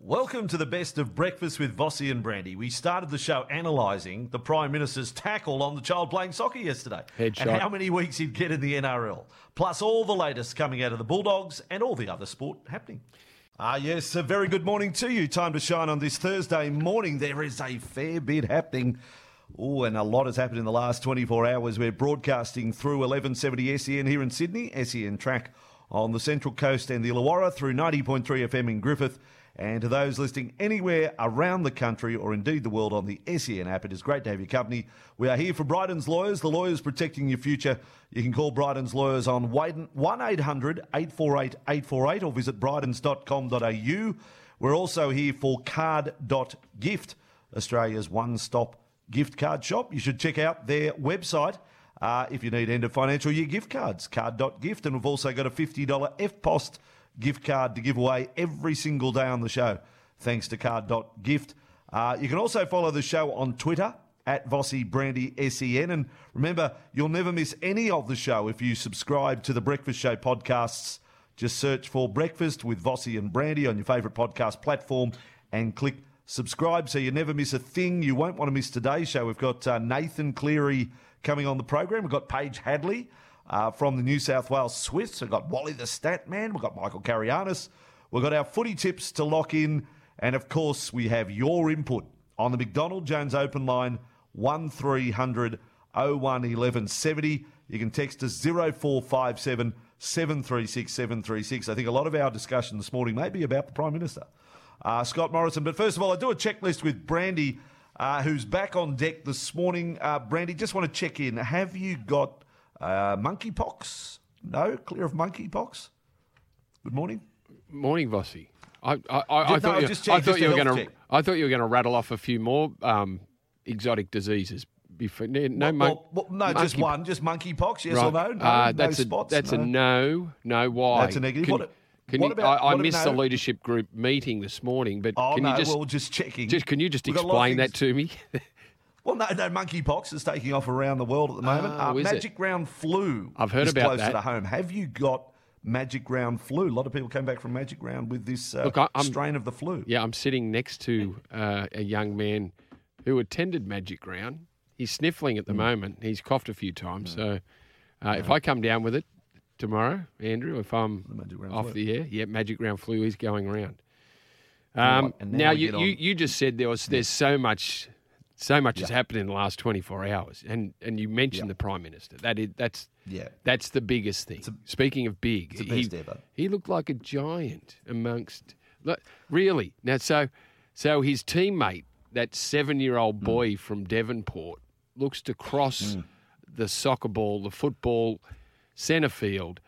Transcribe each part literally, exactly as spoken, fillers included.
Welcome to the best of Breakfast with Vossi and Brandy. We started the show analysing the Prime Minister's tackle on the child playing soccer yesterday. Headshot. And how many weeks he'd get in the N R L. Plus all the latest coming out of the Bulldogs and all the other sport happening. Ah, yes, a very good morning to you. Time to shine on this Thursday morning. There is a fair bit happening. Oh, and a lot has happened in the last twenty-four hours. We're broadcasting through eleven seventy S E N here in Sydney, S E N Track on the Central Coast and the Illawarra, through ninety point three F M in Griffith. And to those listening anywhere around the country or indeed the world on the S E N app, it is great to have your company. We are here for Bryden's Lawyers, the lawyers protecting your future. You can call Bryden's Lawyers on one eight hundred eight four eight eight four eight or visit brydens dot com dot a u. We're also here for card dot gift, Australia's one-stop gift card shop. You should check out their website uh, if you need end of financial year gift cards, card dot gift. And we've also got a fifty dollars F P O S T gift card to give away every single day on the show, thanks to card dot gift. Uh, you can also follow the show on Twitter, at Vossi Brandy S E N. And remember, you'll never miss any of the show if you subscribe to the Breakfast Show podcasts. Just search for Breakfast with Vossi and Brandy on your favourite podcast platform and click subscribe so you never miss a thing. You won't want to miss today's show. We've got uh, Nathan Cleary coming on the program. We've got Paige Hadley Uh, from the New South Wales Swifts. We've got Wally the Stat Man. We've got Michael Carianis. We've got our footy tips to lock in. And, of course, we have your input on the McDonald Jones Open line, one three hundred oh one eleven seventy. You can text us zero four five seven seven three six seven three six. I think a lot of our discussion this morning may be about the Prime Minister, uh, Scott Morrison. But first of all, I do a checklist with Brandy, uh, who's back on deck this morning. Uh, Brandy, just want to check in. Have you got Uh, monkeypox? No? Clear of monkeypox? Good morning. Morning, Vossi. I, I, I, I no, thought you, just check, I thought just you a were health going to. check. I thought you were going to rattle off a few more um, exotic diseases. Before no, well, mon- well, well, no, monkey, just one, just monkeypox. Yes right. or no? No, uh, no that's spots. a that's no. a no. No, why? That's a negative. Can, what, can what you, about, I, I what missed no? the leadership group meeting this morning, but Oh can no, you just well, just checking. just can you just We've got a lot of explain that things- to me? Well, no, no, monkeypox is taking off around the world at the moment. Oh, uh, is Magic it? Round Flu. I've heard is about closer that. to home. Have you got Magic Round Flu? A lot of people came back from Magic Round with this uh, Look, I- I'm- strain of the flu. Yeah, I'm sitting next to uh, a young man who attended Magic Round. He's sniffling at the Mm. moment. He's coughed a few times. So uh, if I come down with it tomorrow, Andrew, if I'm Magic Round off flu. the air, yeah, Magic Round flu is going around. Right, Um, and now, now we you, get you, on- you just said there was there's so much so much has Yeah. happened in the last twenty-four hours, and and you mentioned Yeah. the Prime Minister. That is that's Yeah. that's the biggest thing. Speaking of big, it's the he, best ever. he looked like a giant amongst. Look, really now, so so his teammate, that seven-year-old boy Mm. from Devonport, looks to cross the soccer ball, the football, centre field.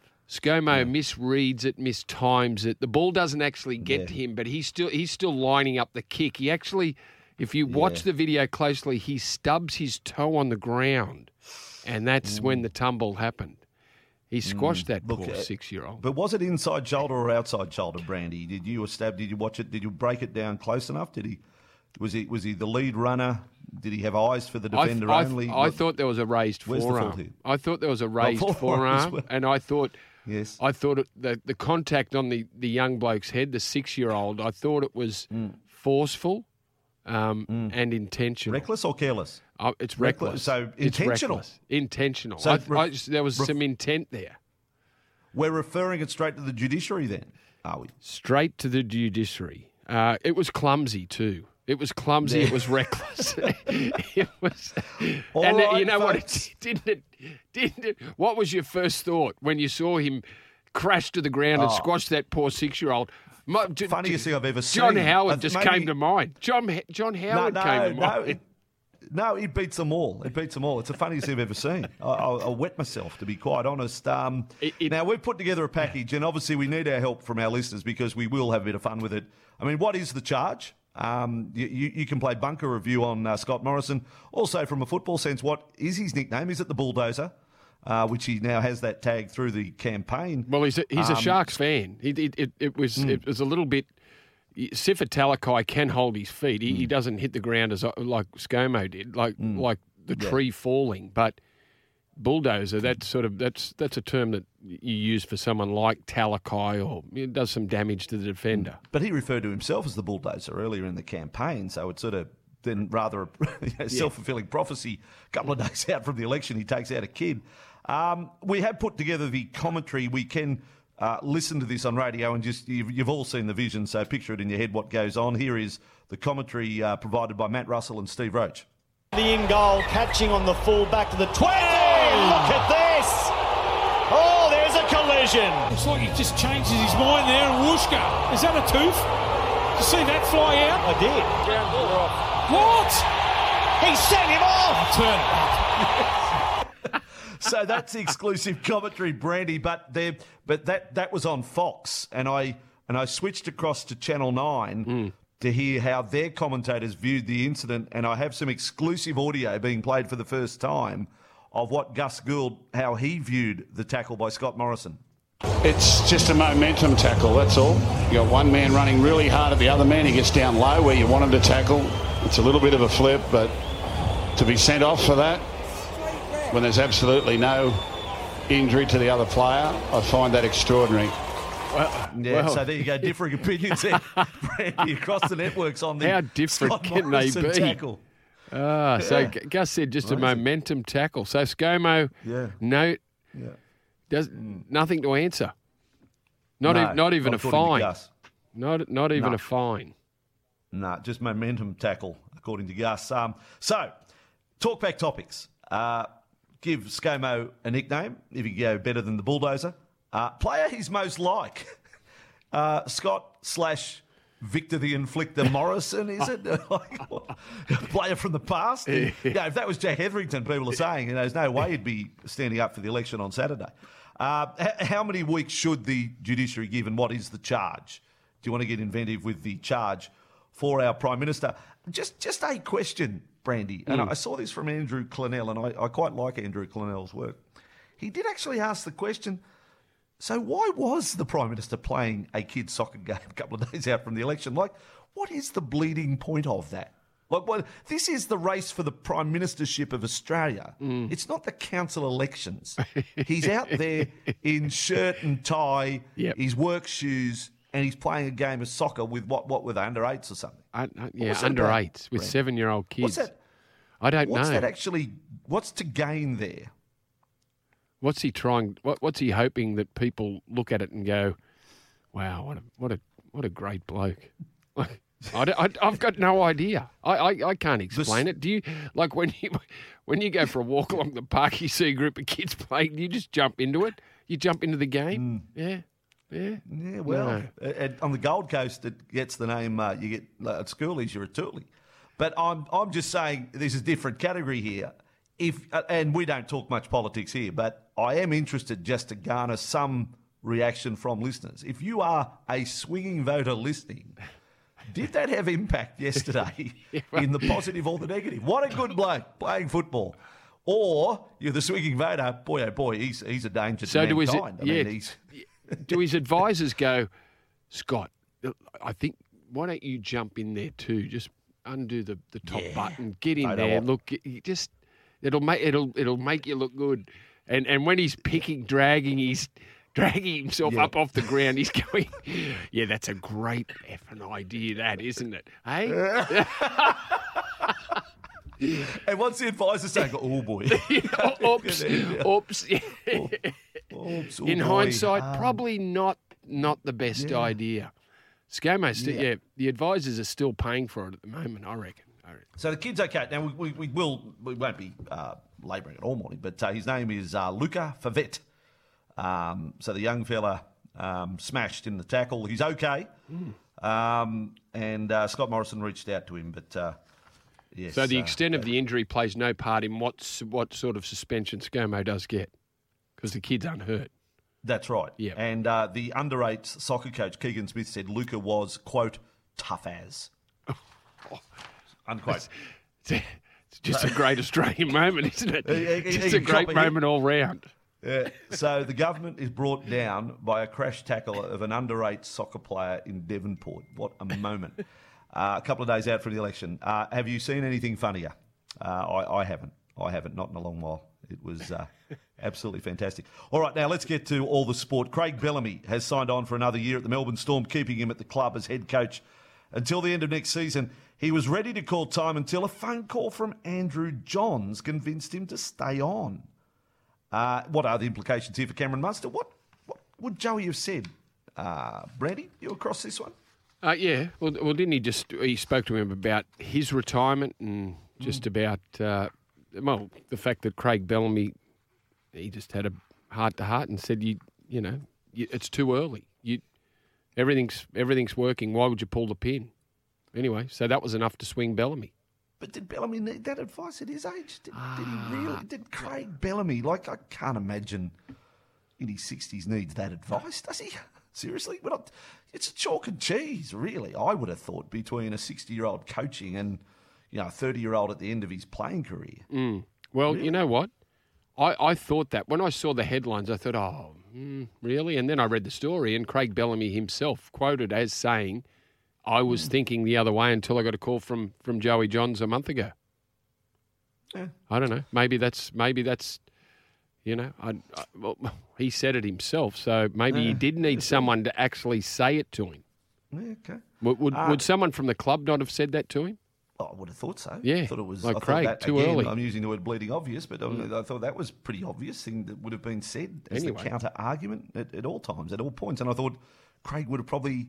ScoMo misreads it, mistimes it. The ball doesn't actually get Yeah. to him, but he's still he's still lining up the kick. He actually, if you watch Yeah. the video closely, he stubs his toe on the ground, and that's when the tumble happened. He squashed that Look, poor uh, six-year-old. But was it inside shoulder or outside shoulder, Brandy? Did you stab? Did you watch it? Did you break it down close enough? Did he? Was he? Was he the lead runner? Did he have eyes for the I, th- defender I, th- only? I What- thought there was a raised Where's the fault forearm. here? I thought there was a raised forearm as forearm, well. and I thought, Yes. I thought it, the the contact on the, the young bloke's head, the six-year-old, I thought it was forceful um, and intentional. Reckless or careless? Oh, it's Reckless. reckless. So It's intentional. reckless. Intentional. So I, ref- I just, there was ref- some intent there. We're referring it straight to the judiciary then, are we? Straight to the judiciary. Uh, it was clumsy too. It was clumsy. It was reckless. it was, All and uh, right, you know what? folks. It, didn't it? Didn't it? What was your first thought when you saw him crash to the ground and Oh. squash that poor six-year-old? My, j- Funniest j- thing I've ever John seen. Howard Uh, just maybe- came to mind. John John Howard no, came to no, mind. it, no, it beats them all. It beats them all. It's the funniest thing I've ever seen. I, I'll, I'll wet myself, to be quite honest. Um, It- it- now, we've put together a package, and obviously we need our help from our listeners because we will have a bit of fun with it. I mean, what is the charge? Um, you, you, you can play bunker review on uh, Scott Morrison. Also, from a football sense, what is his nickname? Is it the Bulldozer? Uh, which he now has that tag through the campaign. Well, he's a, he's a Um, Sharks fan. It, it, it, it was it was a little bit. Sifa Talakai can hold his feet. He, he doesn't hit the ground as like ScoMo did, like like the Yeah. tree falling. But bulldozer, that's sort of that's that's a term that you use for someone like Talakai, or it does some damage to the defender. But he referred to himself as the bulldozer earlier in the campaign, so it's sort of then rather a you know, self-fulfilling prophecy. A couple of days out from the election, he takes out a kid. Um, we have put together the commentary. We can uh, listen to this on radio, and just you've, you've all seen the vision, so picture it in your head what goes on. Here is the commentary uh, provided by Matt Russell and Steve Roach. The in-goal, catching on the full back to the twenty. Look at this. Oh, there's a collision. It's like he just changes his mind there and whooshka. Is that a tooth? Did you see that fly out? I did. Down ball off. What? He sent him off. Turn it up. So that's exclusive commentary, Brandy. But there, but that that was on Fox, and I and I switched across to Channel Nine mm. to hear how their commentators viewed the incident, and I have some exclusive audio being played for the first time of what Gus Gould, how he viewed the tackle by Scott Morrison. It's just a momentum tackle, that's all. You got one man running really hard at the other man. He gets down low where you want him to tackle. It's a little bit of a flip, but to be sent off for that when there's absolutely no injury to the other player, I find that extraordinary. Well, yeah, well, so there you go, differing opinions there, Brandy, across the networks on the how different Scott can Morrison they be? Tackle. Ah, so Yeah. Gus said just Amazing. a momentum tackle. So ScoMo, Yeah. no, Yeah. does nothing to answer. Not No, even not even not a according to fine. Gus. Not not even No. a fine. No, just momentum tackle, according to Gus. Um, so, talkback topics. Uh, give ScoMo a nickname, if you go better than the bulldozer. Uh, player he's most like. Uh, Scott slash Victor the Inflictor Morrison, is it? Like, player from the past? Yeah. Yeah, if that was Jack Hetherington, people are saying, you know, there's no way he'd be standing up for the election on Saturday. Uh, h- how many weeks should the judiciary give, and what is the charge? Do you want to get inventive with the charge for our Prime Minister? Just just a question, Brandy, and mm. I saw this from Andrew Clennell, and I, I quite like Andrew Clennell's work. He did actually ask the question, so why was the Prime Minister playing a kids' soccer game a couple of days out from the election? Like, what is the bleeding point of that? Like, well, this is the race for the Prime Ministership of Australia. Mm. It's not the council elections. He's out there in shirt and tie, yep. his work shoes, and he's playing a game of soccer with what? What were they, under eights or something? Uh, uh, yeah, under eights with seven-year-old kids. What's that? I don't what's know. What's that actually? What's to gain there? What's he trying? What, what's he hoping that people look at it and go, "Wow, what a what a what a great bloke." Like, I, I, I've got no idea. I, I, I can't explain this... it. Do you like when you when you go for a walk along the park, you see a group of kids playing, you just jump into it? You jump into the game? Mm. Yeah. Yeah, yeah. Well, no. at, on the Gold Coast, it gets the name. Uh, you get uh, at schoolies, you're a toolie. But I'm I'm just saying there's a different category here. If uh, and we don't talk much politics here, but I am interested just to garner some reaction from listeners. If you are a swinging voter listening, did that have impact yesterday in the positive or the negative? What a good bloke playing football. Or you're the swinging voter, boy, oh boy, he's he's a danger so to do mankind. His, I yeah, mean, he's... do his advisors go, Scott, I think, why don't you jump in there too? Just undo the, the top yeah. button, get in I there. Look, you just it'll make it'll it'll make you look good. And and when he's picking, dragging, he's dragging himself yeah. up off the ground. He's going, yeah, that's a great effing idea, that, isn't it? Hey. And what's the advisor saying? Oh, boy. oops. Oops. Oh, oops. Oh, in boy. hindsight, um, probably not not the best yeah. idea. ScoMo, st- yeah. yeah, the advisors are still paying for it at the moment, I reckon. I reckon. So the kid's okay. Now, we, we, we will, we won't be uh, labouring it all morning, but uh, his name is uh, Luca Favette. Um, so the young fella um, smashed in the tackle. He's okay. Mm. Um, and uh, Scott Morrison reached out to him, but... Uh, Yes, so the uh, extent of the injury plays no part in what what sort of suspension ScoMo does get, because the kid's unhurt. That's right. Yeah. And uh, the under eights soccer coach Keegan Smith said Luca was, quote, tough as. Oh, unquote. It's, it's just a great Australian moment, isn't it? He, he, just he a great moment all round. Yeah. So the government is brought down by a crash tackle of an under eight soccer player in Devonport. What a moment. Uh, a couple of days out from the election. Uh, have you seen anything funnier? Uh, I, I haven't. I haven't, not in a long while. It was uh, absolutely fantastic. All right, now let's get to all the sport. Craig Bellamy has signed on for another year at the Melbourne Storm, keeping him at the club as head coach until the end of next season. He was ready to call time until a phone call from Andrew Johns convinced him to stay on. Uh, what are the implications here for Cameron Munster? What, what would Joey have said? Uh, Brandy, you across this one? Uh, yeah. Well, well, didn't he just, he spoke to him about his retirement and just mm. about, uh, well, the fact that Craig Bellamy, he just had a heart-to-heart and said, you you know, you, it's too early. You everything's everything's working. Why would you pull the pin? Anyway, so that was enough to swing Bellamy. But did Bellamy need that advice at his age? Did, ah. did he really? Did Craig Bellamy, like, I can't imagine in his sixties needs that advice, does he? Seriously? We're not, it's a chalk and cheese, really, I would have thought, between a sixty-year-old coaching and, you know, a thirty-year-old at the end of his playing career. Mm. Well, really? You know what? I, I thought that. When I saw the headlines, I thought, oh, mm, really? And then I read the story, and Craig Bellamy himself quoted as saying, I was mm. thinking the other way until I got a call from, from Joey Johns a month ago. Yeah. I don't know. Maybe that's, maybe that's, you know, I, I, well, he said it himself, so maybe yeah. he did need someone to actually say it to him. Yeah, okay. Would, would, uh, would someone from the club not have said that to him? Oh, I would have thought so. Yeah, I thought it was like I Craig, that, too again, early. I'm using the word bleeding obvious, but mm. I thought that was pretty obvious thing that would have been said as anyway. the counter argument at, at all times, at all points. And I thought Craig would have probably,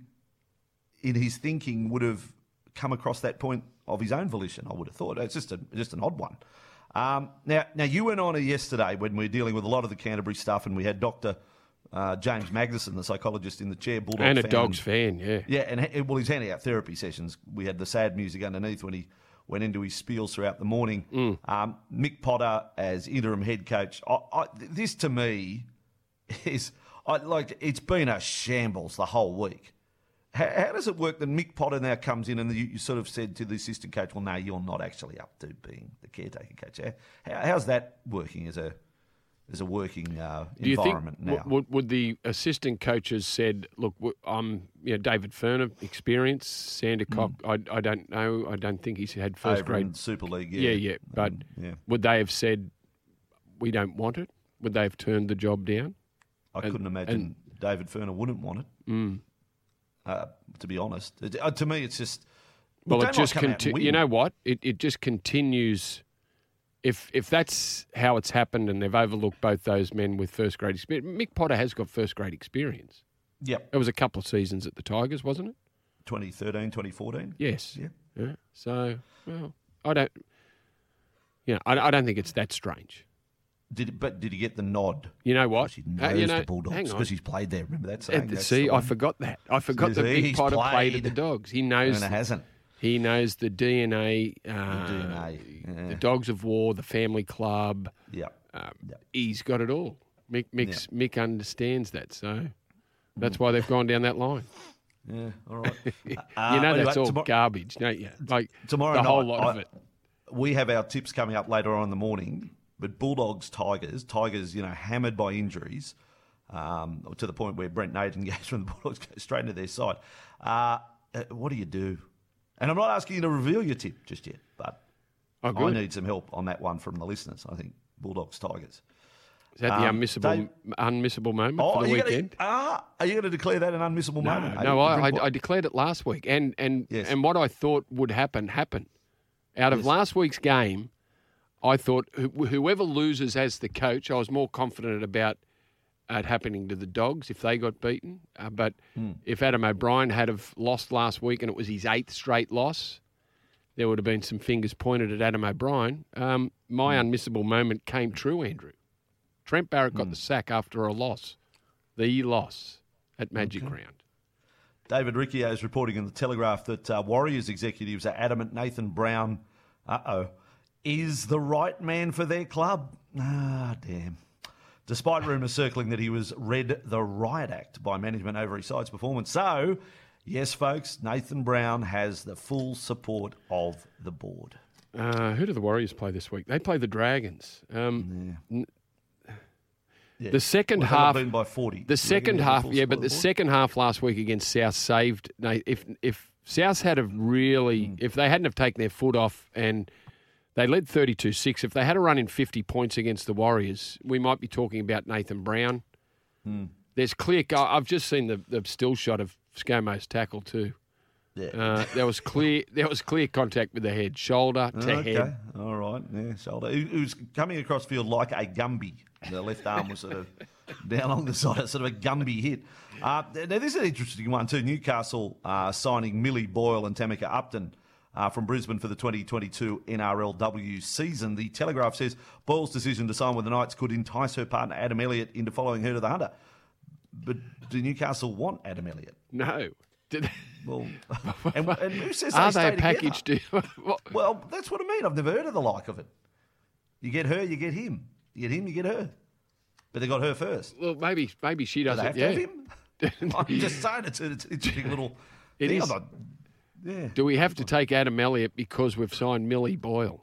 in his thinking, would have come across that point of his own volition. I would have thought it's just a just an odd one. Um, now, now you went on yesterday when we were dealing with a lot of the Canterbury stuff, and we had Doctor Uh, James Magnuson, the psychologist in the chair, Bulldog and a fan. Dogs fan, yeah, yeah, and he, well, he's handing out therapy sessions. We had the sad music underneath when he went into his spiels throughout the morning. Mm. Um, Mick Potter as interim head coach. I, I, this to me is I, like it's been a shambles the whole week. How, how does it work that Mick Potter now comes in and you, you sort of said to the assistant coach, "Well, no, you're not actually up to being the caretaker coach." How, how's that working as a As a working uh, Do you environment think, now? Would, would the assistant coaches said, "Look, I'm, you know, David Furner, experience, Sandercock. Mm. I, I don't know. I don't think he's had first Over grade in Super League." Yeah, yeah, yeah. But um, yeah. would they have said, "We don't want it"? Would they have turned the job down? I and, couldn't imagine and, David Furner wouldn't want it. Mm. Uh, to be honest, it, uh, to me, it's just well, well it just conti- you know what? It it just continues. If if that's how it's happened and they've overlooked both those men with first grade experience, Mick Potter has got first grade experience. Yep. It was a couple of seasons at the Tigers, wasn't it? twenty thirteen, twenty fourteen Yes. Yeah. yeah. So, well, I don't, you know, I, I don't think it's that strange. Did it, but did he get the nod? You know what? He knows uh, you know, the Bulldogs because he's played there. Remember that saying? Uh, see, I forgot that. I forgot that Mick Potter played. played at the Dogs. He knows. And it hasn't. He knows the D N A, uh, the, D N A yeah. the Dogs of War, the family club. Yeah, um, yep. He's got it all. Mick, Mick's, yep. Mick understands that, so that's why they've gone down that line. Yeah, all right. uh, you know anyway, that's all tomorrow, garbage, don't you? Like tomorrow the night, whole lot I, of it. We have our tips coming up later on in the morning, but Bulldogs, Tigers, Tigers, you know, hammered by injuries um, to the point where Brent Nathan goes from the Bulldogs goes straight into their side. Uh, what do you do? And I'm not asking you to reveal your tip just yet, but oh, I need some help on that one from the listeners. I think Bulldogs, Tigers. Is that the um, unmissable Dave, unmissable moment oh, for the are weekend? Gonna, uh, are you going to declare that an unmissable no, moment? No, I, I, what? I declared it last week. And and, yes. and what I thought would happen, happened. Out of yes. last week's game, I thought wh- whoever loses as the coach, I was more confident about it happening to the Dogs if they got beaten. Uh, but mm. if Adam O'Brien had have lost last week and it was his eighth straight loss, there would have been some fingers pointed at Adam O'Brien. Um, my mm. unmissable moment came true, Andrew. Trent Barrett got mm. the sack after a loss, the loss at Magic okay. Round. David Riccio is reporting in the Telegraph that uh, Warriors executives are adamant Nathan Brown, uh-oh, is the right man for their club. Ah, damn. Despite rumours circling that he was read the riot act by management over his side's performance. So, yes, folks, Nathan Brown has the full support of the board. Uh, who do the Warriors play this week? They play the Dragons. Um, yeah. n- yeah. The second well, half, been by forty. The second half, yeah, but the board? second half last week against South saved. If if South had have really, mm. if they hadn't have taken their foot off and They led thirty-two six. If they had a run in fifty points against the Warriors, we might be talking about Nathan Brown. Hmm. There's clear... I've just seen the, the still shot of ScoMo's tackle too. Yeah. Uh, there was clear There was clear contact with the head, shoulder to okay. head. All right. Yeah, shoulder. He, he was coming across field like a Gumby. The left arm was sort of down along the side, sort of a Gumby hit. Uh, now, this is an interesting one too. Newcastle uh, signing Millie Boyle and Tamika Upton uh, from Brisbane for the twenty twenty-two N R L W season. The Telegraph says Boyle's decision to sign with the Knights could entice her partner Adam Elliott into following her to the Hunter. But do Newcastle want Adam Elliott? No. Did Well, and, and who says Are they they stay a package together? deal? Well, that's what I mean. I've never heard of the like of it. You get her, you get him. You get him, you get her. But they got her first. Well, maybe maybe she Do does they have it. to Yeah. have him? I'm just saying it's, it's, it's a big little It thing. is. I'm not- yeah. Do we have to take Adam Elliott because we've signed Millie Boyle?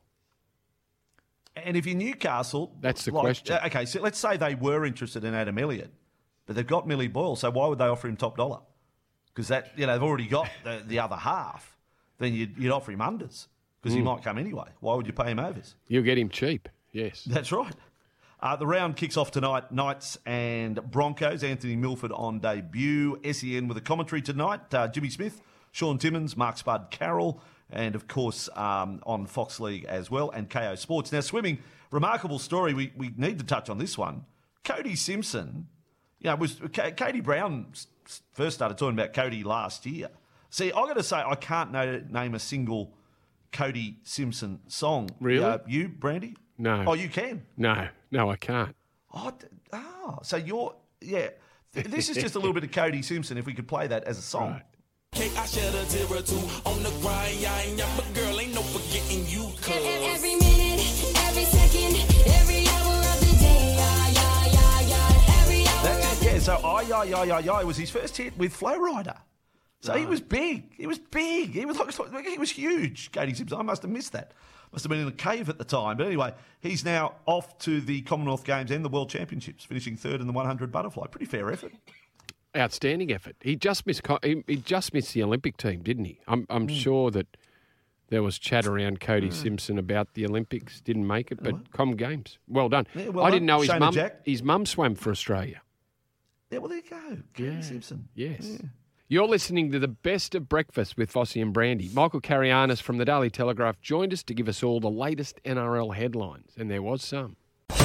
And if you're Newcastle... That's the like, question. uh, Okay, so let's say they were interested in Adam Elliott, but they've got Millie Boyle, so why would they offer him top dollar? Because that, you know, they've already got the, the other half. Then you'd, you'd offer him unders because Hmm. he might come anyway. Why would you pay him overs? You'll get him cheap, yes. That's right. Uh, the round kicks off tonight. Knights and Broncos. Anthony Milford on debut. S E N with a commentary tonight. Uh, Jimmy Smith, Sean Timmins, Mark Spud Carroll, and of course um, on Fox League as well, and K O Sports. Now, swimming, remarkable story. We we need to touch on this one. Cody Simpson, you know, was K- Katie Brown first started talking about Cody last year. See, I got to say, I can't know, name a single Cody Simpson song. Really? Uh, you, Brandy? No. Oh, you can? No, no, I can't. Oh, d- oh, so you're, yeah. Th- This is just a little bit of Cody Simpson, if we could play that as a song. Right. I shed a tear or two on the grind, yeah, yeah, but girl, ain't no forgetting you, cuz. Every minute, every second, every hour of the day, yeah, yeah, yeah, yeah, every hour That's of it, yeah. So, I, I, I, I, I was his first hit with Flow Rider. So he was big. He was big. He was like, he was huge, Cody Simpson. I must have missed that. Must have been in a cave at the time. But anyway, he's now off to the Commonwealth Games and the World Championships, finishing third in the one hundred butterfly. Pretty fair effort. Outstanding effort. He just missed. co- He, he just missed the Olympic team, didn't he? I'm, I'm Mm. sure that there was chat around Cody Simpson about the Olympics. Didn't make it, but Comm Games. Well done. Yeah, well I done. didn't know his Shana mum. Jack. His mum swam for Australia. Yeah, well, there you go. Cody Simpson. Yes. You're listening to the best of breakfast with Fossey and Brandy. Michael Carianis from the Daily Telegraph joined us to give us all the latest N R L headlines, and there was some.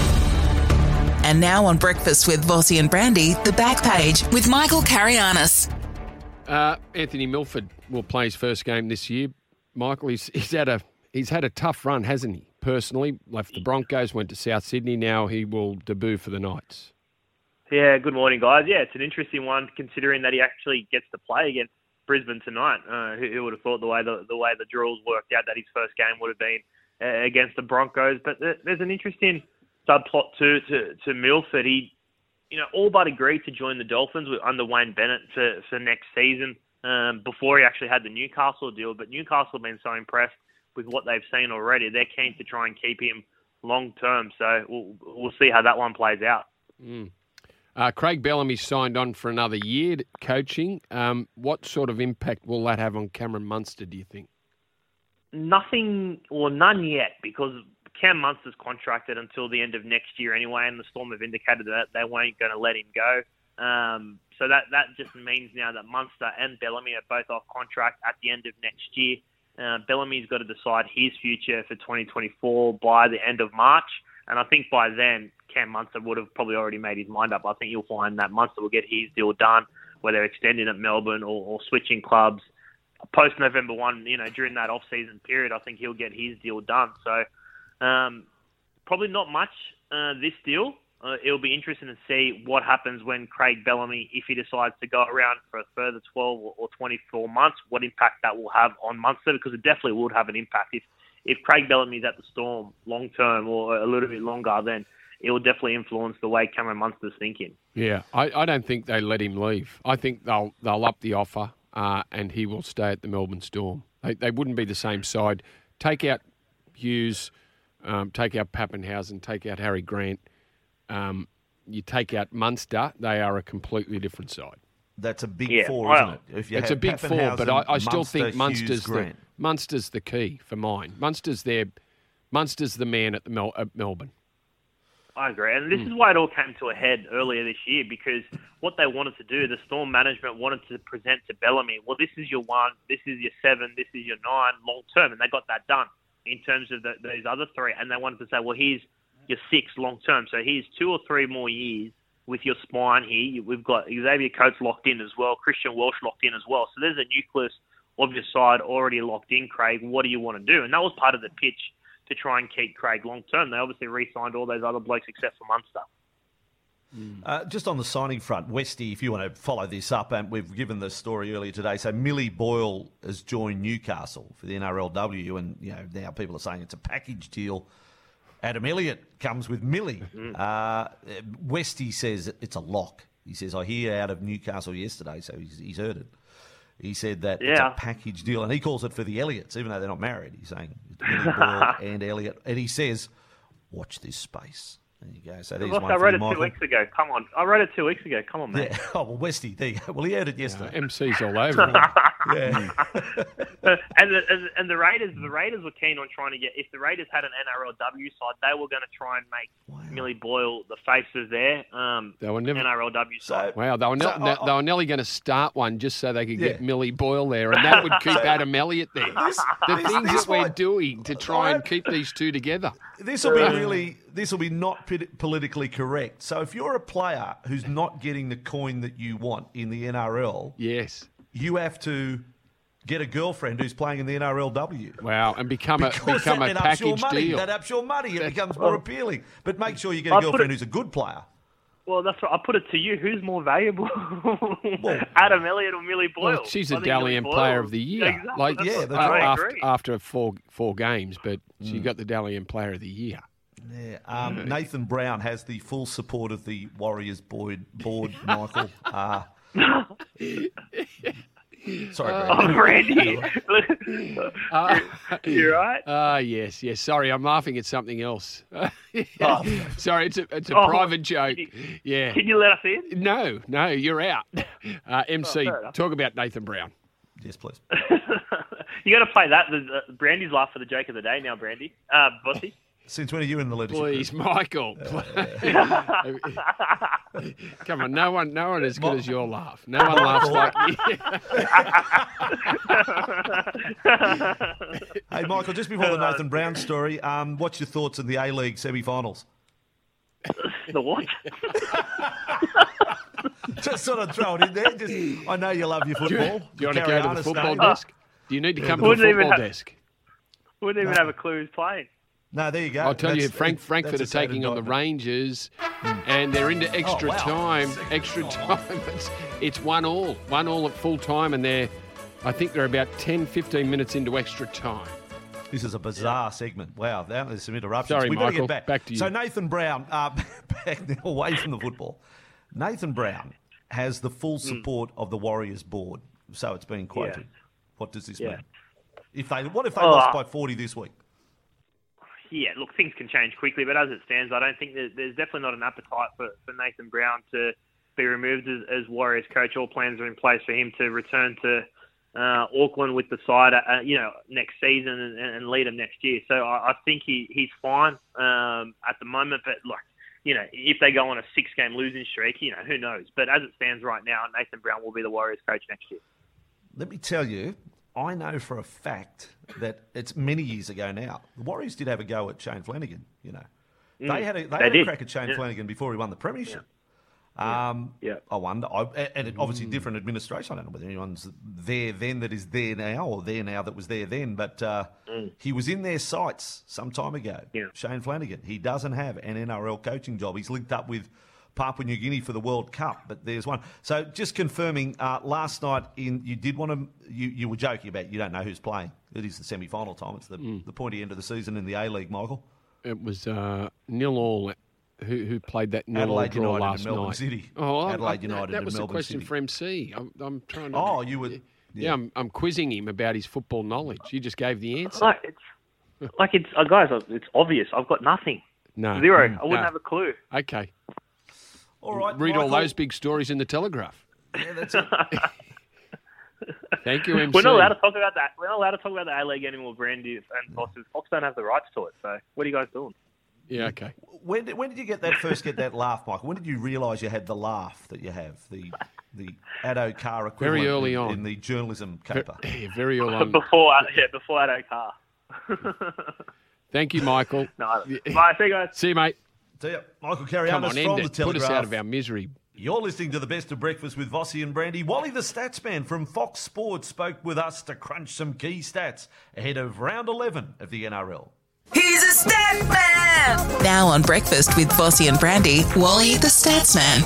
And now on Breakfast with Fossey and Brandy, the back page with Michael Carianis. Uh, Anthony Milford will play his first game this year. Michael, he's, he's had a he's had a tough run, hasn't he? Personally, left the Broncos, went to South Sydney. Now he will debut for the Knights. Yeah, good morning, guys. Yeah, it's an interesting one considering that he actually gets to play against Brisbane tonight. Uh, who, who would have thought the way the, the way the drills worked out that his first game would have been uh, against the Broncos? But th- there's an interesting subplot to, to to Milford. He, you know, all but agreed to join the Dolphins with, under Wayne Bennett for, for next season um, before he actually had the Newcastle deal. But Newcastle have been so impressed with what they've seen already. They're keen to try and keep him long term. So we'll, we'll see how that one plays out. Mm. Uh, Craig Bellamy signed on for another year coaching. Um, what sort of impact will that have on Cameron Munster, do you think? Nothing, or none yet, because Cam Munster's contracted until the end of next year anyway, and the Storm have indicated that they weren't going to let him go. Um, so that, that just means now that Munster and Bellamy are both off contract at the end of next year. Uh, Bellamy's got to decide his future for twenty twenty-four by the end of March, and I think by then Cam Munster would have probably already made his mind up. I think you'll find that Munster will get his deal done, whether extending at Melbourne or, or switching clubs. Post November first, you know, during that off-season period, I think he'll get his deal done. So um, probably not much uh, this deal. Uh, it'll be interesting to see what happens when Craig Bellamy, if he decides to go around for a further twelve or twenty-four months, what impact that will have on Munster, because it definitely would have an impact. If, if Craig Bellamy's at the Storm long-term or a little bit longer, then it will definitely influence the way Cameron Munster's thinking. Yeah, I, I don't think they let him leave. I think they'll they'll up the offer uh, and he will stay at the Melbourne Storm. They, they wouldn't be the same side. Take out Hughes, um, take out Pappenhausen, take out Harry Grant. Um, you take out Munster, they are a completely different side. That's a big Yeah, four, well, isn't it? If you It's have a big four, but I, I still Munster, think Hughes, Munster's the, Grant. Munster's the key for mine. Munster's their Munster's the man at the Mel- at Melbourne. I agree. And this Mm. is why it all came to a head earlier this year, because what they wanted to do, the Storm management wanted to present to Bellamy, well, this is your one, this is your seven, this is your nine long term. And they got that done in terms of the, those other three. And they wanted to say, well, here's your six long term. So here's two or three more years with your spine here. We've got Xavier Coates locked in as well, Christian Welsh locked in as well. So there's a nucleus of your side already locked in, Craig. What do you want to do? And that was part of the pitch to try and keep Craig long term. They obviously re-signed all those other blokes except for Munster. Uh, just on the signing front, Westy, if you want to follow this up, and we've given the story earlier today. So Millie Boyle has joined Newcastle for the N R L W, and you know now people are saying it's a package deal. Adam Elliott comes with Millie. Mm. Uh, Westy says it's a lock. He says, I hear out of Newcastle yesterday, so he's, he's heard it. He said that yeah. it's a package deal, and he calls it for the Elliots, even though they're not married. He's saying it's Millie Boyle and Elliott, and he says, watch this space. There you go. So there's Look, one I for wrote you, it Michael. two weeks ago. Come on. I wrote it two weeks ago. Come on, mate. Yeah. Oh, well, Westy, there you go. Well, he heard it yesterday. Uh, M C's all over it. Yeah. and, the, and, and the Raiders, the Raiders were keen on trying to get. If the Raiders had an N R L W side, they were going to try and make wow. Millie Boyle the face of their um, they were never, N R L W side. Wow, they were, ne- so, ne- uh, they were nearly going to start one just so they could Yeah. get Millie Boyle there, and that would keep Adam Elliott there. This, the this, things this that we're might- doing to try and keep these two together. This will be really. This will be not pit- politically correct. So if you're a player who's not getting the coin that you want in the N R L, Yes. you have to get a girlfriend who's playing in the N R L W. Wow, and become a Because become that, a that ups your package money. deal. That ups your money. It becomes more appealing. But make sure you get a I put girlfriend it- who's a good player. Well, that's right. I put it to you. Who's more valuable, Well, Adam Elliott or Millie Boyle? Well, she's I a think Millie Dalian Boyle- Player of the Year. Yeah, exactly. Like, That's yeah, what- that's uh, right. I after, agree. after four four games, but she got the Dalian Player of the Year. Yeah, um, Nathan Brown has the full support of the Warriors board, board Michael. Uh, sorry, Oh, Brandy. Brandy. Uh, You're right. Ah, yes, yes. Sorry, I'm laughing at something else. Oh. Sorry, it's a it's a Oh, private joke. Yeah. Can you let us in? No, no, you're out. Uh, M C, fair enough. talk about Nathan Brown. Yes, please. You got to play that. The, uh, Brandy's laugh for the joke of the day now, Brandy. Uh, Bossy. Since when are you in the leadership Please, group? Michael. Come on, no one, no one as good as your laugh. No one laughs like you. Hey, Michael, just before the Nathan Brown story, um, what's your thoughts on the A-League semi-finals? The what? Just sort of throw it in there. Just, I know you love your Do you, football. do you want to Carry go to on the a football stadium. desk? Do you need to come to the Wouldn't even football have- desk? Wouldn't even have a clue who's playing. No, there you go. I'll tell you, That's- Frank, that's Frankfurt a are sad taking on the indictment. Rangers, and they're into extra wow. time. Extra time. It's, it's one all, one all at full time, and they're, I think they're about ten, fifteen minutes into extra time. This is a bizarre segment. Wow, there- there's some interruptions. Sorry, We've got to Michael, get back. back to you. So Nathan Brown, uh, back now, away from the football. Nathan Brown has the full support of the Warriors board, so it's been quoted. Yeah. What does this Yeah. mean? If they, what if they Oh, lost uh, by forty this week? Yeah, look, things can change quickly, but as it stands, I don't think that there's definitely not an appetite for, for Nathan Brown to be removed as, as Warriors coach. All plans are in place for him to return to uh, Auckland with the side, uh, you know, next season and, and lead them next year. So I, I think he, he's fine um, at the moment. But like, you know, if they go on a six-game losing streak, you know, who knows? But as it stands right now, Nathan Brown will be the Warriors coach next year. Let me tell you, I know for a fact that it's many years ago now. The Warriors did have a go at Shane Flanagan. You know, they Mm, had a, they they had a did. crack at Shane Yeah. Flanagan before he won the premiership. Um, Yeah. I wonder, I, and it, obviously different administration. I don't know whether anyone's there then that is there now, or there now that was there then. But uh, he was in their sights some time ago. Yeah. Shane Flanagan. He doesn't have an N R L coaching job. He's linked up with Papua New Guinea for the World Cup, but there's one. So just confirming, uh, last night in you did want to, you, you were joking about you don't know who's playing. It is the semi-final time. It's the, the pointy end of the season in the A-League, Michael. It was uh, nil all. Who who played that nil all Adelaide draw United last and Melbourne night? City. Oh, I- Adelaide I- United That and was Melbourne a question City. for M C. I'm, I'm trying to. Oh, you would. Yeah, Yeah. I'm, I'm quizzing him about his football knowledge. You just gave the answer. Like it's, like it's uh, guys, it's obvious. I've got nothing. No. Zero. Mm, I wouldn't no. have a clue. Okay. All right, Read all Michael. those big stories in the Telegraph. Yeah, that's it. Thank you, M C. We're not allowed to talk about that. We're not allowed to talk about the A-League anymore, Brandy and Foxes. Fox don't have the rights to it. So what are you guys doing? Yeah, okay. When did, when did you get that first get that laugh, Michael? When did you realise you had the laugh that you have, the the Addo Carr equivalent Very early in, on. in the journalism caper? Yeah, very early on. before, yeah, before Addo Carr. Thank you, Michael. No, bye, see you guys. See you, mate. See ya. Michael Come Carrianos on, from end the it. Telegraph. Put us out of our misery. You're listening to the best of breakfast with Vossi and Brandy. Wally the stats man from Fox Sports spoke with us to crunch some key stats ahead of round eleven of the N R L. He's a stat man! Now on Breakfast with Vossi and Brandy, Wally the Stats Man.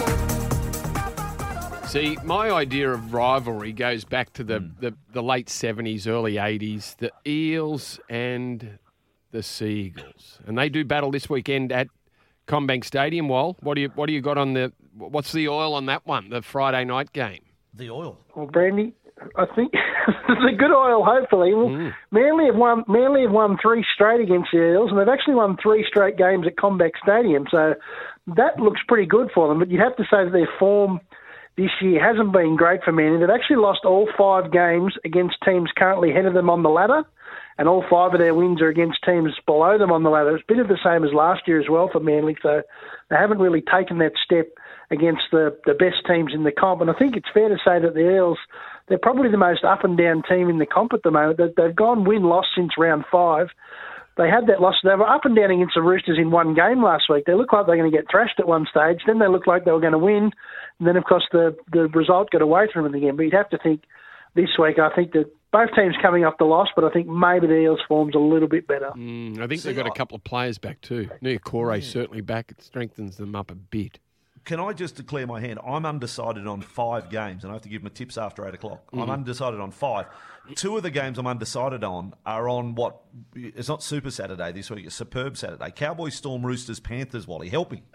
See, my idea of rivalry goes back to the, Mm. the, the late seventies, early eighties, the Eels and the Seagulls. And they do battle this weekend at Combank Stadium. Wal, what do you what do you got on the what's the oil on that one, the Friday night game? The oil. Well, Brandy, I think it's a good oil, hopefully. Well, Mm. Manly have won Manly have won three straight against the Eels, and they've actually won three straight games at Combank Stadium, so that looks pretty good for them. But you have to say that their form this year hasn't been great for Manly. They've actually lost all five games against teams currently ahead of them on the ladder, and all five of their wins are against teams below them on the ladder. It's a bit of the same as last year as well for Manly, so they haven't really taken that step against the, the best teams in the comp. And I think it's fair to say that the Eels, they're probably the most up-and-down team in the comp at the moment. They- They've gone win-loss since round five. They had that loss. They were up and down against the Roosters in one game last week. They looked like they were going to get thrashed at one stage. Then they looked like they were going to win. And then, of course, the, the result got away from them again. But you'd have to think this week, I think that both teams coming off the loss, but I think maybe the Eels' form's a little bit better. Mm, I think they've got a couple of players back too. Nia Corey certainly back. It strengthens them up a bit. Can I just declare my hand? I'm undecided on five games, and I have to give my tips after eight o'clock. Mhm. I'm undecided on five. Two of the games I'm undecided on are on what, it's not Super Saturday this week, it's Superb Saturday. Cowboys, Storm, Roosters, Panthers, Wally. Help me.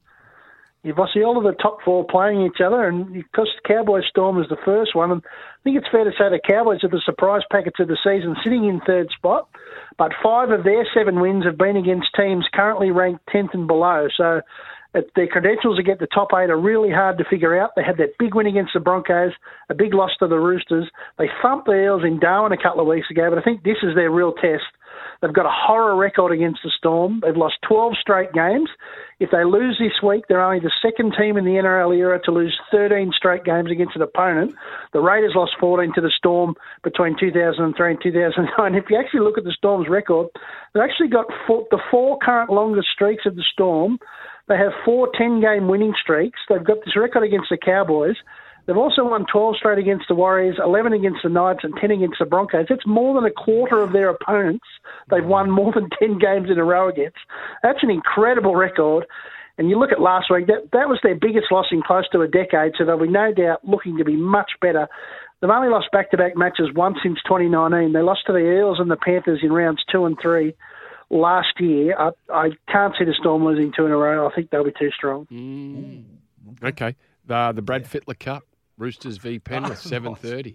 You've obviously all of the top four playing each other, and because Cowboys Storm is the first one, and I think it's fair to say the Cowboys are the surprise package of the season, sitting in third spot, but five of their seven wins have been against teams currently ranked tenth and below, so it, their credentials to get the top eight are really hard to figure out. They had that big win against the Broncos, a big loss to the Roosters. They thumped the Eels in Darwin a couple of weeks ago, but I think this is their real test. They've got a horror record against the Storm. They've lost twelve straight games. If they lose this week, they're only the second team in the N R L era to lose thirteen straight games against an opponent. The Raiders lost fourteen to the Storm between two thousand three and two thousand nine. If you actually look at the Storm's record, they've actually got four, the four current longest streaks of the Storm. They have four ten-game winning streaks. They've got this record against the Cowboys. They've also won twelve straight against the Warriors, eleven against the Knights, and ten against the Broncos. That's more than a quarter of their opponents they've won more than ten games in a row against. That's an incredible record. And you look at last week, that, that was their biggest loss in close to a decade, so they'll be no doubt looking to be much better. They've only lost back-to-back matches once since twenty nineteen. They lost to the Eels and the Panthers in rounds two and three last year. I, I can't see the Storm losing two in a row. I think they'll be too strong. Mm. Okay. Uh, the Brad Fittler Cup. Roosters v Penrith, seven thirty.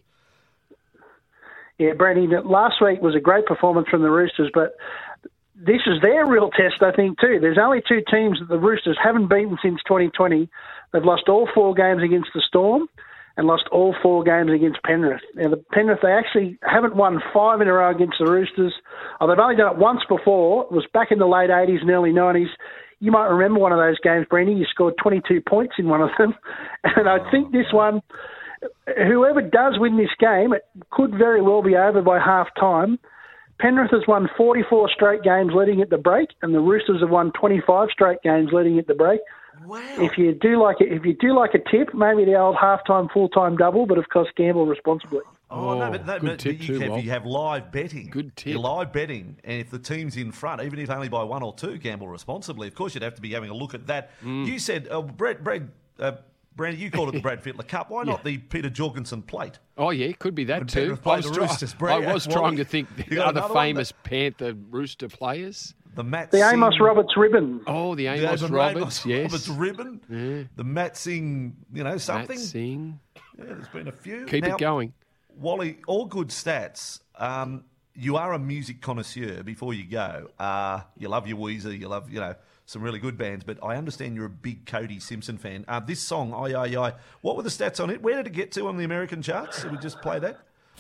Yeah, Brandy, last week was a great performance from the Roosters, but this is their real test, I think, too. There's only two teams that the Roosters haven't beaten since twenty twenty. They've lost all four games against the Storm and lost all four games against Penrith. Now, the Penrith, they actually haven't won five in a row against the Roosters. Oh, they've only done it once before. It was back in the late eighties and early nineties. You might remember one of those games, Brandy. You scored twenty-two points in one of them. And I think this one, whoever does win this game, it could very well be over by half-time. Penrith has won forty-four straight games leading at the break, and the Roosters have won twenty-five straight games leading at the break. Wow. If you do like it, if you do like a tip, maybe the old half-time, full-time double, but of course gamble responsibly. Oh, no, but, no, good but tip you, too, have, Walt. you have live betting. Good tip. You're live betting, and if the team's in front, even if only by one or two, gamble responsibly. Of course, you'd have to be having a look at that. Mm. You said, uh, Brad, Brad, uh, Brandy, you called it the Brad Fittler Cup. Why not the Peter Jorgensen Plate? Oh, yeah, could be that When too. Penrith I play was, the try- Roosters, I Brad, was Wally. trying to think You the got other another one famous Panther Rooster players. The Matt The Singh, Amos Roberts ribbon. Oh, the the Amos Amos Roberts, yes. Roberts ribbon. Yeah. The Matt Singh, you know, something. Matt Singh. Yeah, there's been a few. Keep Now, it going. Wally, all good stats. Um, you are a music connoisseur before you go. Uh, you love your Weezer, you love, you know, some really good bands, but I understand you're a big Cody Simpson fan. Uh, this song, I, I, I, what were the stats on it? Where did it get to on the American charts? Did we just play that?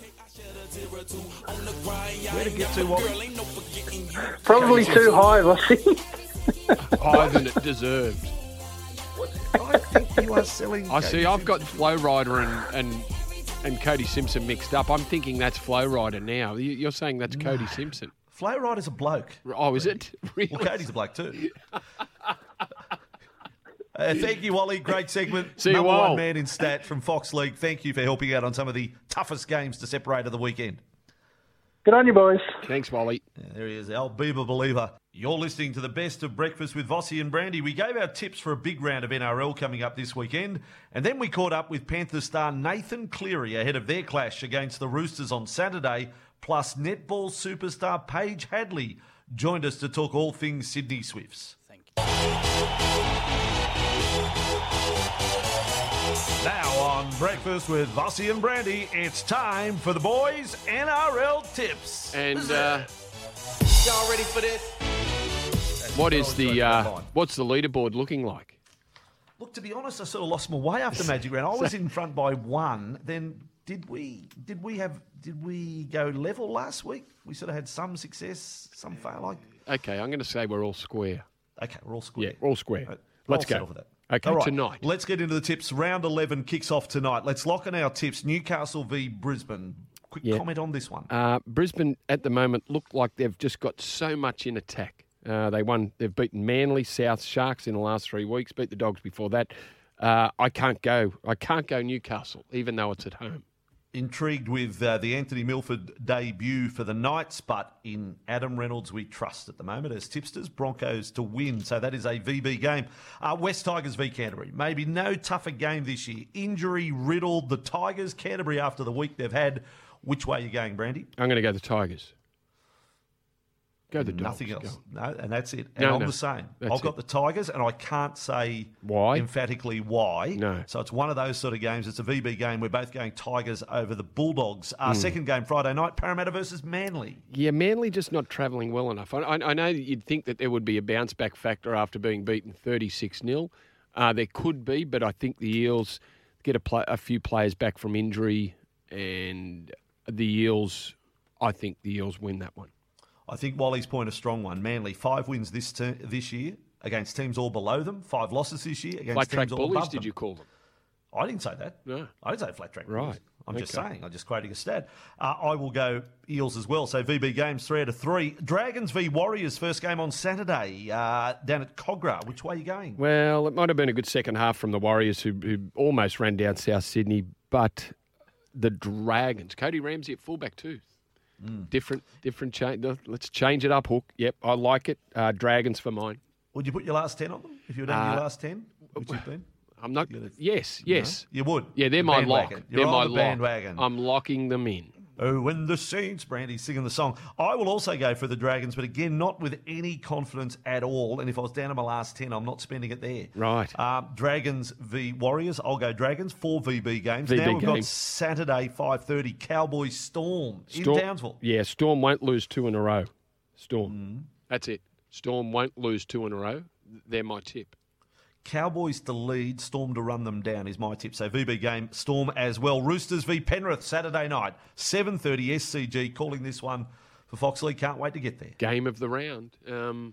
Where did it get to, Wally? Probably too high, Vossi. Higher than it deserved. I think you are selling. I Cody see. I've got Simpson. Flow Rider and, and and Cody Simpson mixed up. I'm thinking that's Flow Rider now. You- You're saying that's Cody Simpson. Flow Rider's a bloke. Oh, is it? Really? Well, Cody's a bloke too. uh, thank you, Wally. Great segment. See you Number all. one man in stat from Fox League. Thank you for helping out on some of the toughest games to separate of the weekend. Good on you, boys. Thanks, Wally. Yeah, there he is, Al Bieber believer. You're listening to the best of Breakfast with Vossi and Brandy. We gave our tips for a big round of N R L coming up this weekend, and then we caught up with Panthers star Nathan Cleary ahead of their clash against the Roosters on Saturday, plus netball superstar Paige Hadley joined us to talk all things Sydney Swifts. Thank you. Now on Breakfast with Vossi and Brandy, it's time for the boys' N R L tips. And uh, Y'all ready for this? what is the uh, what's the leaderboard looking like? Look, to be honest, I sort of lost my way after Magic Round. I was in front by one. Then did we? Did we have? Did we go level last week? We sort of had some success, some fail. Like, Okay, I'm going to say we're all square. okay, we're all square. Yeah, we're all square. Right, Let's I'll go. settle for that. Okay, All right, tonight. Let's get into the tips. Round eleven kicks off tonight. Let's lock in our tips. Newcastle v Brisbane. Quick Yeah. comment on this one. Uh, Brisbane at the moment look like they've just got so much in attack. Uh, they won. They've beaten Manly, South, Sharks in the last three weeks. Beat the Dogs before that. Uh, I can't go. I can't go Newcastle, even though it's at home. Intrigued with uh, the Anthony Milford debut for the Knights, but in Adam Reynolds we trust at the moment as tipsters. Broncos to win, so that is a V B game. Uh, West Tigers v Canterbury. Maybe no tougher game this year. Injury riddled the Tigers. Canterbury after the week they've had. Which way are you going, Brandy? I'm going to go the Tigers. Go the Dogs. Nothing else. Go. No, and that's it. And No, I'm no. the same. That's I've got it. the Tigers, and I can't say Why? emphatically why. No. So it's one of those sort of games. It's a V B game. We're both going Tigers over the Bulldogs. Hmm. Uh, Second game Friday night, Parramatta versus Manly. Yeah, Manly just not travelling well enough. I, I, I know that you'd think that there would be a bounce back factor after being beaten thirty-six nil. Uh, there could be, but I think the Eels get a, play, a few players back from injury, and the Eels, I think the Eels win that one. I think Wally's point a strong one. Manly, five wins this ter- this year against teams all below them. Five losses this year against Flat track teams all bullies, above did them. you call them? I didn't say that. No. I didn't say flat track Right. bullies. I'm just Okay. saying. I'm just quoting a stat. Uh, I will go Eels as well. So V B games three out of three. Dragons v Warriors, first game on Saturday uh, down at Cogra. Which way are you going? Well, it might have been a good second half from the Warriors, who, who almost ran down South Sydney, but the Dragons, Cody Ramsey at fullback too. Mm. Different, different change. Let's change it up, Hook. Yep, I like it. Uh, Dragons for mine. Would you put your last ten on them if you were down Uh, your last ten? Which you've been? I'm not. Yes, yes. You would. Yeah, they're The my bandwagon. lock. You're They're on my the lock. bandwagon. I'm locking them in. Oh, when the Saints, Brandy's singing the song. I will also go for the Dragons, but again, not with any confidence at all. And if I was down to my last ten, I'm not spending it there. Right. Um, Dragons v Warriors. I'll go Dragons. Four V B games. V B now we've got games. Saturday, five thirty, Cowboys Storm, Storm, in Townsville. Yeah, Storm won't lose two in a row. Storm. Mm. That's it. Storm won't lose two in a row. They're my tip. Cowboys to lead, Storm to run them down is my tip. So V B game, Storm as well. Roosters v Penrith, Saturday night, seven thirty S C G, calling this one for Fox League. Can't wait to get there. Game of the round. Um,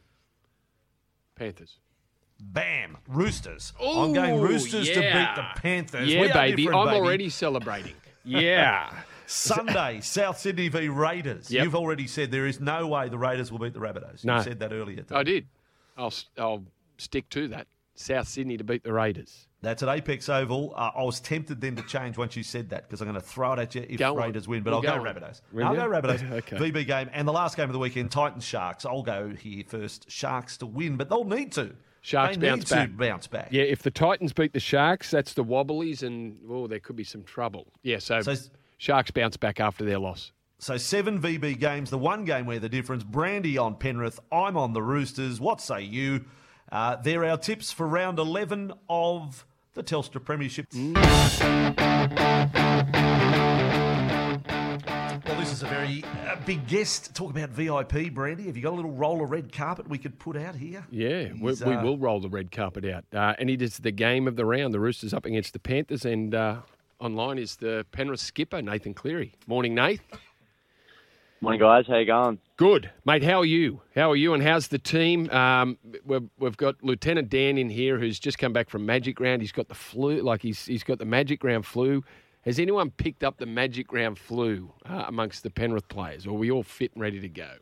Panthers. Bam! Roosters. Ooh, I'm going Roosters yeah. to beat the Panthers. Yeah, We are baby. different, I'm baby. already celebrating. Yeah. Sunday, South Sydney v Raiders. Yep. You've already said there is no way the Raiders will beat the Rabbitohs. No. You said that earlier. I did. I'll, s- I'll stick to that. South Sydney to beat the Raiders. That's at Apex Oval. Uh, I was tempted then to change once you said that because I'm going to throw it at you if Go on. Raiders win, but We'll I'll go go on. Rabbitohs. Will I'll you? go Rabbitohs. Okay. V B game. And the last game of the weekend, Titans Sharks. I'll go here first. Sharks to win, but they'll need to. Sharks they bounce need back. to bounce back. Yeah, if the Titans beat the Sharks, that's the Wobblies, and oh, there could be some trouble. Yeah, so, So- Sharks bounce back after their loss. So seven V B games, the one game where the difference. Brandy on Penrith, I'm on the Roosters. What say you? Uh, they're our tips for round eleven of the Telstra Premiership. Well, this is a very uh, big guest. Talk about V I P, Brandy. Have you got a little roll of red carpet we could put out here? Yeah, we, He's, we uh, will roll the red carpet out. Uh, and it is the game of the round. The Roosters up against the Panthers. And uh, online is the Penrith skipper, Nathan Cleary. Morning, Nath. Morning, guys. How you going? Good. Mate, how are you? How are you and how's the team? Um, we've, we've got Lieutenant Dan in here who's just come back from Magic Round. He's got the flu, like he's he's got the Magic Round flu. Has anyone picked up the Magic Round flu uh, amongst the Penrith players, or are we all fit and ready to go?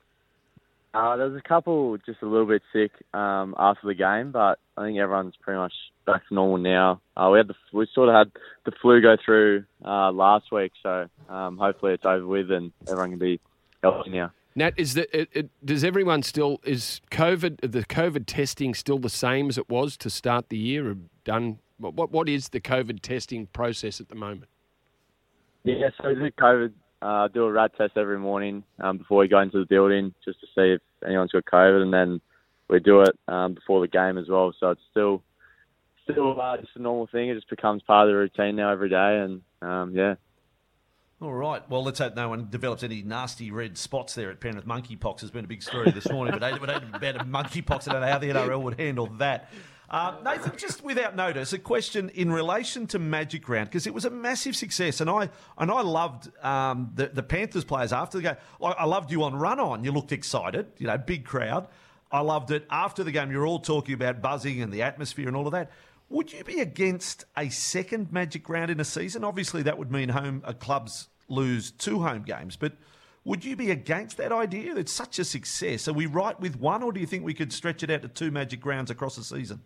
Uh, there was a couple just a little bit sick um, after the game, but I think everyone's pretty much back to normal now. Uh, we had the we sort of had the flu go through uh, last week, so um, hopefully it's over with and everyone can be healthy now. Nat, is the it, it, does everyone still is COVID the COVID testing still the same as it was to start the year? Or done what what is the COVID testing process at the moment? Yeah, so we do COVID. Uh, do a rat test every morning um, before we go into the building just to see if anyone's got COVID, and then we do it um, before the game as well. So it's still still uh, just a normal thing. It just becomes part of the routine now every day, and um, yeah. All right. Well, let's hope no one develops any nasty red spots there at Penrith. Monkeypox has been a big story this morning, but about monkeypox, I don't know how the N R L would handle that. Uh, Nathan, just without notice, a question in relation to Magic Round, because it was a massive success, and I and I loved um, the, the Panthers players after the game. I, I loved you on Run On. You looked excited, you know, big crowd. I loved it. After the game, you're all talking about buzzing and the atmosphere and all of that. Would you be against a second Magic Round in a season? Obviously, that would mean home uh, clubs lose two home games, but would you be against that idea? It's such a success. Are we right with one, or do you think we could stretch it out to two Magic Rounds across the season?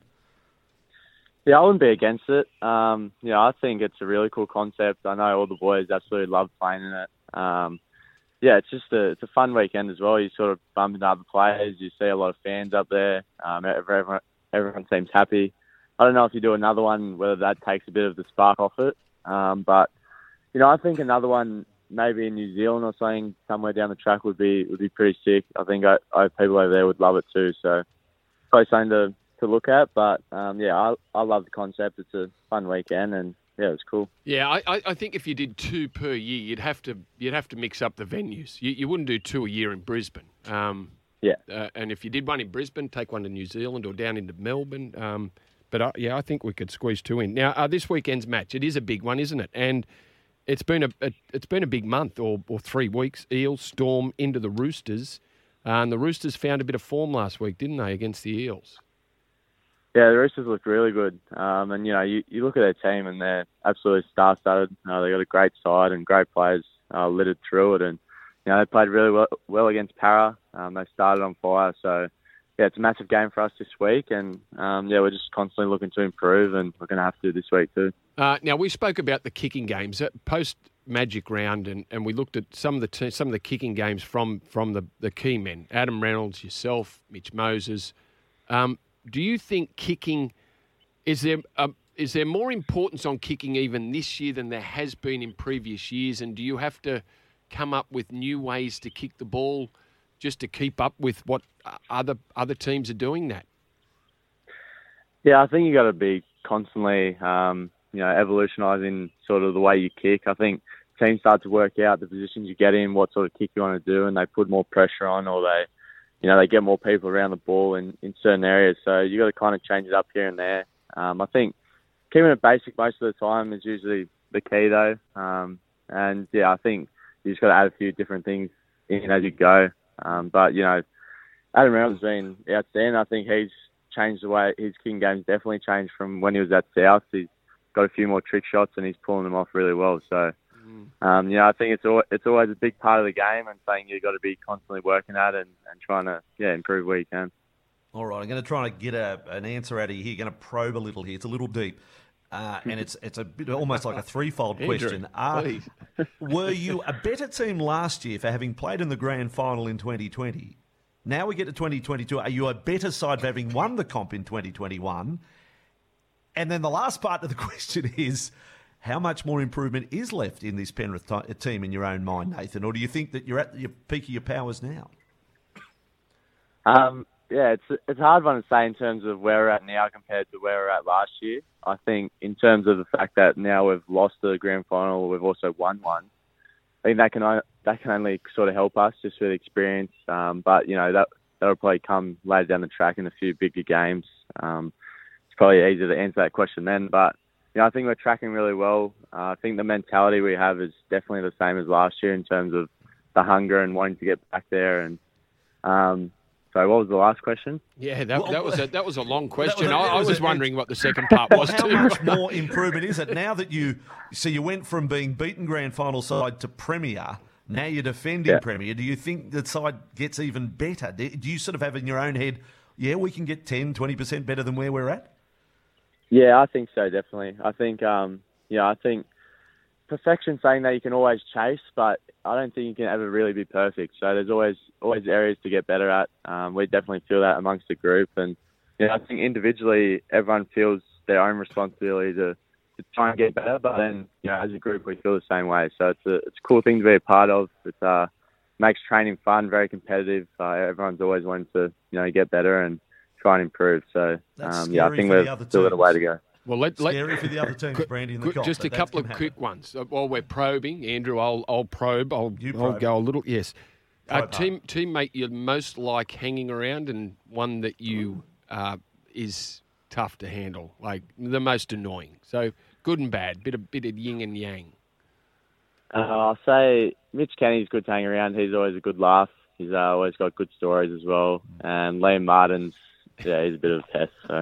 Yeah, I wouldn't be against it. Um, you know, I think it's a really cool concept. I know all the boys absolutely love playing in it. Um, yeah, it's just a it's a fun weekend as well. You sort of bump into other players. You see a lot of fans up there. Um, everyone, everyone seems happy. I don't know if you do another one, whether that takes a bit of the spark off it. Um, but, you know, I think another one maybe in New Zealand or something somewhere down the track would be would be pretty sick. I think I, I, people over there would love it too. So probably something to, to look at. But, um, yeah, I, I love the concept. It's a fun weekend and, yeah, it's cool. Yeah, I, I think if you did two per year, you'd have to you'd have to mix up the venues. You, you wouldn't do two a year in Brisbane. Um, yeah. Uh, and if you did one in Brisbane, take one to New Zealand or down into Melbourne. Um, but, uh, yeah, I think we could squeeze two in. Now, uh, this weekend's match, it is a big one, isn't it? And it's been a, a it's been a big month or, or three weeks. Eels, Storm, into the Roosters. Uh, and the Roosters found a bit of form last week, didn't they, against the Eels? Yeah, the Roosters look really good. Um, and, you know, you, you look at their team and they're absolutely star-studded. Uh, they've got a great side and great players uh, littered through it. And, you know, they played really well, well against Para. Um, they started on fire. So, yeah, it's a massive game for us this week. And, um, yeah, we're just constantly looking to improve, and we're going to have to this week too. Uh, now, we spoke about the kicking games. Uh, post-Magic Round, and, and we looked at some of the t- some of the kicking games from, from the, the key men. Adam Reynolds, yourself, Mitch Moses. Um Do you think kicking, is there uh, is there more importance on kicking even this year than there has been in previous years? And do you have to come up with new ways to kick the ball just to keep up with what other other teams are doing that? Yeah, I think you got to be constantly, um, you know, evolutionising sort of the way you kick. I think teams start to work out the positions you get in, what sort of kick you want to do, and they put more pressure on, or they You know, they get more people around the ball in, in certain areas. So you got to kind of change it up here and there. Um, I think keeping it basic most of the time is usually the key, though. Um, and, yeah, I think you just got to add a few different things in as you go. Um, but, you know, Adam Reynolds has been outstanding. I think he's changed the way his kicking game's definitely changed from when he was at South. He's got a few more trick shots and he's pulling them off really well. So, Um, you know, I think it's al- it's always a big part of the game, and something you've got to be constantly working at and, and trying to, yeah, improve where you can. All right, I'm going to try to get a, an answer out of you here. Going to probe a little here. It's a little deep, uh, and it's it's a bit almost like a threefold question. Uh, were you a better team last year for having played in the grand final in twenty twenty? Now we get to twenty twenty-two. Are you a better side for having won the comp in twenty twenty-one? And then the last part of the question is, how much more improvement is left in this Penrith t- team in your own mind, Nathan? Or do you think that you're at your peak of your powers now? Um, yeah, it's it's a hard one to say in terms of where we're at now compared to where we're at last year. I think in terms of the fact that now we've lost the grand final, we've also won one. I think that can o- that can only sort of help us just with experience. Um, but you know that that'll probably come later down the track in a few bigger games. Um, it's probably easier to answer that question then. But you know, I think we're tracking really well. Uh, I think the mentality we have is definitely the same as last year in terms of the hunger and wanting to get back there. And um, so, what was the last question? Yeah, that, Well, that was a that was a long question. was a- I, that I was was a- wondering what the second part Well, was how too. much more improvement is it now that you so you went from being beaten grand final side to Premier? Now you're defending Yeah. Premier. Do you think the side gets even better? Do do you sort of have in your own head, yeah, we can get ten, twenty percent better than where we're at? Yeah, I think so, definitely. I think, um, yeah, I think perfection saying that you can always chase, but I don't think you can ever really be perfect. So there's always always areas to get better at. Um, we definitely feel that amongst the group, and you know, I think individually everyone feels their own responsibility to, to try and get better. But then, you know, as a group, we feel the same way. So it's a it's a cool thing to be a part of. It uh, makes training fun, very competitive. Uh, everyone's always wanting to you know get better and try and improve. So That's um, yeah, I scary think for the we've other still got a teams. way to go. Well, let, let, Scary for the other teams, Brandy, in the quick- cop, just but a that couple can of happen. quick ones. Uh, While we're probing, Andrew, I'll, I'll probe. I'll, You I'll probe. go a little. Yes. Uh, Probe team teammate you most like hanging around, and one that you uh, is tough to handle, like the most annoying. So good and bad, bit of bit of yin and yang. Uh, I'll say Mitch Kenny's good to hang around. He's always a good laugh. He's uh, always got good stories as well. And Liam Martin's, yeah, he's a bit of a pest. So.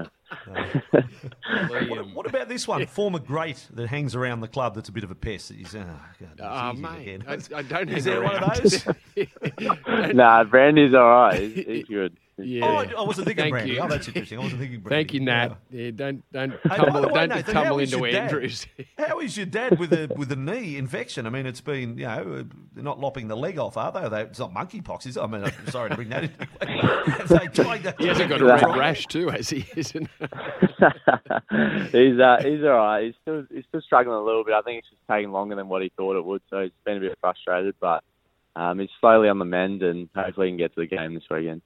What, what about this one? Former great that hangs around the club that's a bit of a pest. He's, oh, God, Oh, he's easy mate, again. I, I don't. Is hang there one of around. those? Nah, Brandy's all right. He's, he's good. Yeah. Oh, I, I wasn't thinking Thank Brandy. you. Oh, that's interesting. I wasn't thinking Brandy. Thank you, Nat. Yeah, don't don't Hey, by tumble, the way, don't Nathan, tumble how is into your dad? Andrews. How is your dad with a with a knee infection? I mean, it's been you know they're not lopping the leg off, are they? They- It's not monkeypox, is it? I mean, I'm sorry to bring that into They tried to- He hasn't got a red rash too, has he? Isn't? he's uh, he's all right. He's still he's still struggling a little bit. I think it's just taking longer than what he thought it would. So he's been a bit frustrated, but um, he's slowly on the mend, and hopefully he can get to the game this weekend.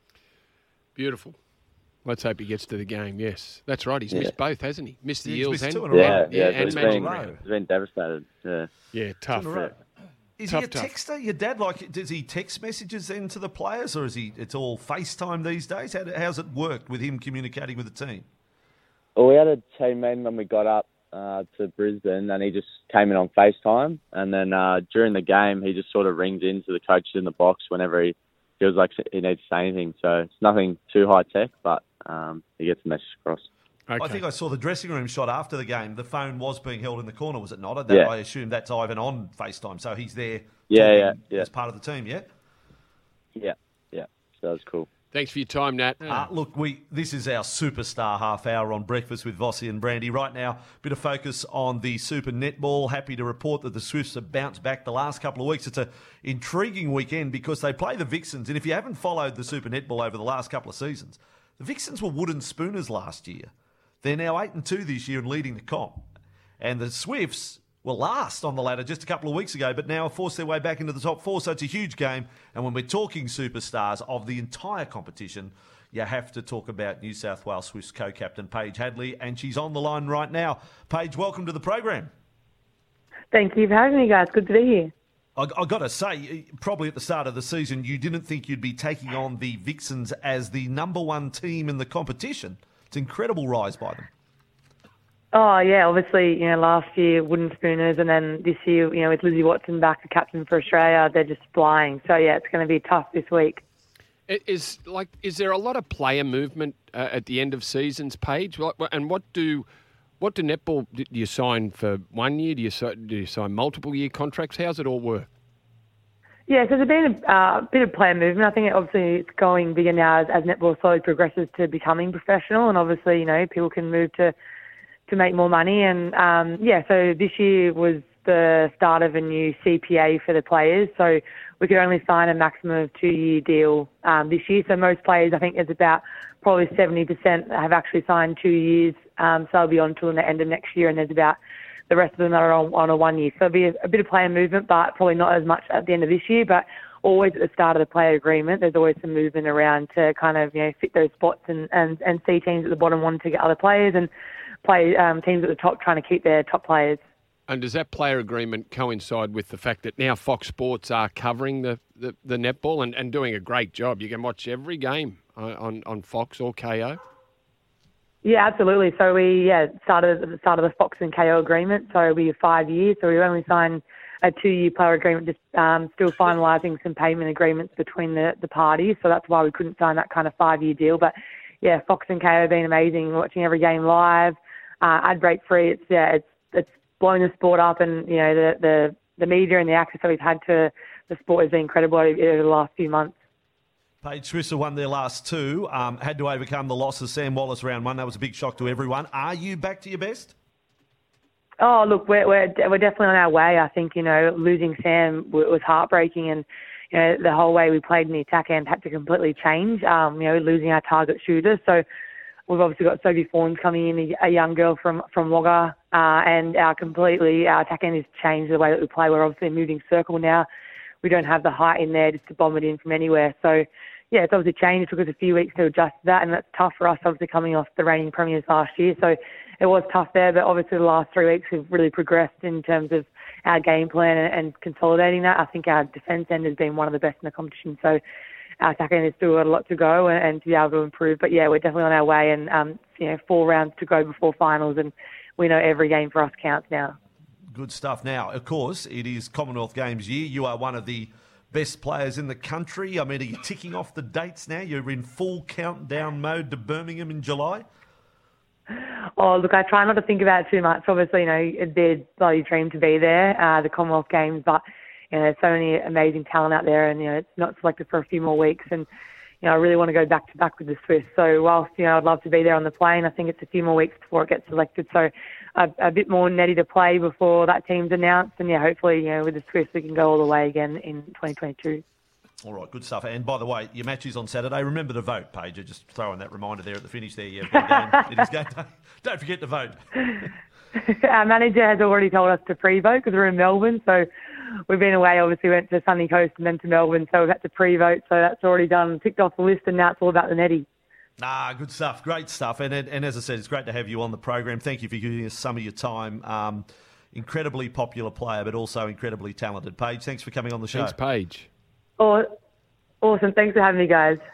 Beautiful. Let's hope he gets to the game. Yes, that's right. He's Yeah. missed both, hasn't he? Missed the He's Eels missed and two in a Yeah, row. yeah. so and he's Magic been, Round. he's been devastated. Yeah. Yeah, tough. in a row. Is Tough, he a tough. texter? Your dad like? Does he text messages then to the players, or is he? It's all FaceTime these days. How, how's it worked with him communicating with the team? Well, we had a team meeting when we got up uh, to Brisbane, and he just came in on FaceTime. And then uh, during the game, he just sort of rings into the coaches in the box whenever he feels like he needs to say anything. So it's nothing too high tech, but um, he gets the message across. Okay. I think I saw the dressing room shot after the game. The phone was being held in the corner, was it not? That, Yeah. I assume that's Ivan on FaceTime, so he's there. Yeah, talking yeah, yeah. as part of the team. Yeah. Yeah, yeah. So that was cool. Thanks for your time, Nat. Uh, look, we this is our superstar half hour on Breakfast with Vossi and Brandy. Right now, bit of focus on the Super Netball. Happy to report that the Swifts have bounced back the last couple of weeks. It's an intriguing weekend because they play the Vixens. And if you haven't followed the Super Netball over the last couple of seasons, the Vixens were wooden spooners last year. They're now eight and two this year and leading the comp. And the Swifts were last on the ladder just a couple of weeks ago, but now have forced their way back into the top four. So it's a huge game. And when we're talking superstars of the entire competition, you have to talk about New South Wales Swifts co-captain Paige Hadley, and she's on the line right now. Paige, welcome to the program. Thank you for having me, guys. Good to be here. I, I got to say, probably at the start of the season, you didn't think you'd be taking on the Vixens as the number one team in the competition. It's an incredible rise by them. Oh, yeah, obviously, you know, last year, wooden spooners, and then this year, you know, with Lizzie Watson back, the captain for Australia, they're just flying. So, yeah, it's going to be tough this week. It Is like, is there a lot of player movement uh, at the end of seasons, Paige? What, and what do what do netball? Do you sign for one year? Do you si- do you sign multiple year contracts? How's it all work? Yeah, so there's been a uh, bit of player movement. I think it, obviously it's going bigger now as, as netball slowly progresses to becoming professional, and obviously, you know, people can move to to make more money. And um, yeah, so this year was the start of a new C P A for the players. So we could only sign a maximum of two-year deal um, this year. So most players, I think there's about probably seventy percent have actually signed two years. Um, so they'll be on until the end of next year, and there's about the rest of them that are on, on a one year. So it'll be a, a bit of player movement, but probably not as much at the end of this year. But always at the start of the player agreement, there's always some movement around to kind of, you know, fit those spots and, and, and see teams at the bottom wanting to get other players and play um, teams at the top trying to keep their top players. And does that player agreement coincide with the fact that now Fox Sports are covering the, the, the netball and, and doing a great job? You can watch every game on, on, on Fox or K O? Yeah, absolutely. So we yeah started at the start of the Fox and K O agreement. So we have five years. So we only signed a two-year player agreement, just um, still finalising some payment agreements between the, the parties. So that's why we couldn't sign that kind of five-year deal. But yeah, Fox and K O have been amazing. Watching every game live, uh, ad break free. It's yeah, it's it's blown the sport up, and you know the the, the media and the access that we've had to the sport has been incredible over, over the last few months. Paige Swissa won their last two, um, had to overcome the loss of Sam Wallace round one. That was a big shock to everyone. Are you back to your best? Oh, look, we're we're we're definitely on our way. I think, you know, losing Sam was heartbreaking, and you know the whole way we played in the attack end had to completely change. Um, you know, losing our target shooter. So we've obviously got Sophie Fawns coming in, a young girl from from Wagga, uh, and our completely our attack end has changed the way that we play. We're obviously moving circle now. We don't have the height in there just to bomb it in from anywhere. So yeah, it's obviously changed. It took us a few weeks to adjust to that, and that's tough for us, obviously, coming off the reigning premiers last year. So it was tough there, but obviously the last three weeks we've really progressed in terms of our game plan and, and consolidating that. I think our defence end has been one of the best in the competition, so our attack end has still got a lot to go and, and to be able to improve. But yeah, we're definitely on our way, and um, you know, four rounds to go before finals, and we know every game for us counts now. Good stuff. Now, of course, it is Commonwealth Games year. You are one of the best players in the country. I mean, are you ticking off the dates now? You're in full countdown mode to Birmingham in July? Oh, look, I try not to think about it too much. Obviously, you know, it'd be a bloody dream to be there, uh, the Commonwealth Games, but, you know, there's so many amazing talent out there, and, you know, it's not selected for a few more weeks, and, you know, I really want to go back to back with the Swiss. So whilst, you know, I'd love to be there on the plane, I think it's a few more weeks before it gets selected. So a, a bit more netty to play before that team's announced. And, yeah, hopefully, you know, with the Swiss, we can go all the way again in twenty twenty-two. All right, good stuff. And by the way, your match is on Saturday. Remember to vote, Paige. Just throwing that reminder there at the finish there. Yeah, game. It is game day. Don't forget to vote. Our manager has already told us to pre-vote because we're in Melbourne. So we've been away. Obviously, went to Sunny Coast and then to Melbourne. So we've had to pre-vote. So that's already done, ticked off the list, and now it's all about the netty. Ah, good stuff. Great stuff. And, and, and as I said, it's great to have you on the program. Thank you for giving us some of your time. Um, incredibly popular player, but also incredibly talented. Paige, thanks for coming on the show. Thanks, Paige. Awesome. Thanks for having me, guys.